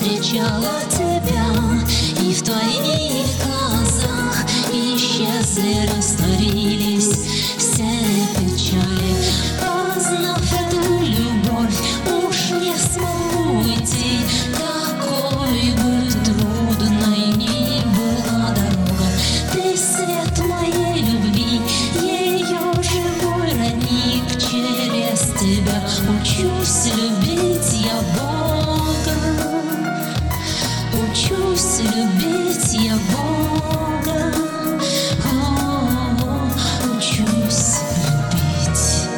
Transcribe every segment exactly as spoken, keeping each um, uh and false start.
встречала тебя, и в твоих глазах исчезли, растворились все печали. Познав эту любовь, уж не смогу уйти, какой бы трудной ни была дорога. Ты свет моей любви, ее живой родник, через тебя учусь любить я Бога. Учусь любить я Бога. О, учусь любить.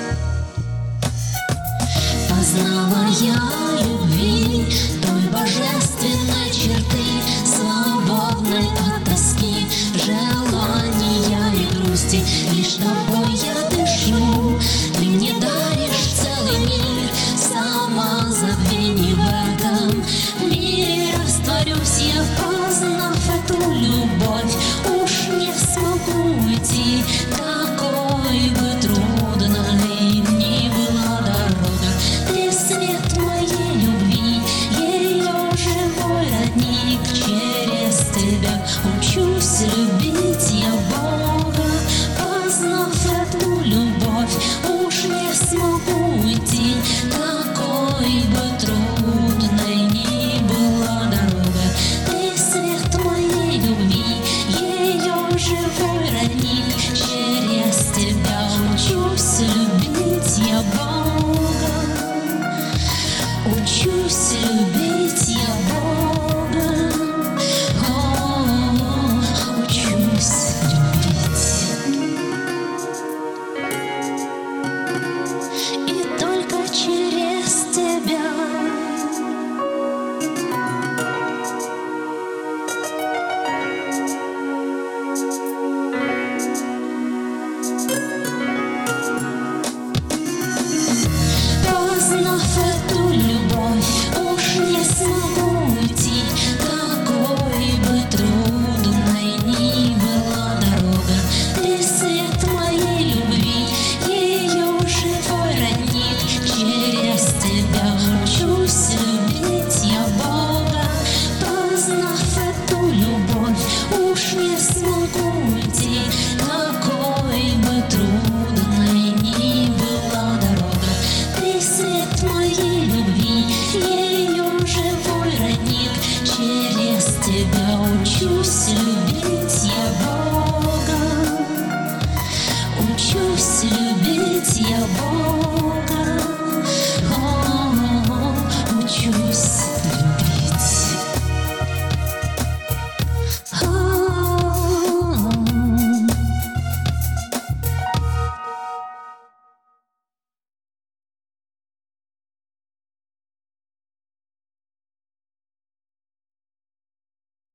Познала я любви той божественной черты, свободной от тоски, желания и грусти. Лишь тобой я дышу, ты мне даришь целый мир. Сама забвение в этом мире растворюсь я, познав эту любовь. Уж не смогу уйти, какой бы трудной ни была дорога. Ты свет моей любви, ее живой родник, через тебя учусь любить я Бога. Познав эту любовь, уж не смогу уйти, какой бы трудной ни была дорога. Ты свет моей любви, ее живой родник, через тебя учусь любить я Бога. Учусь любить я Бога. О, учусь любить. И только через тебя познав эту любовь, уж не смогу уйти, какой бы трудной ни была дорога. Ты свет моей любви, ее живой родник, через тебя учусь любить я Бога. Познав эту любовь, уж не смогу уйти, какой бы трудной ни была дорога. Ты свет моей любви, ее живой родник, через тебя учусь любить я Бога. Учусь любить я Бога.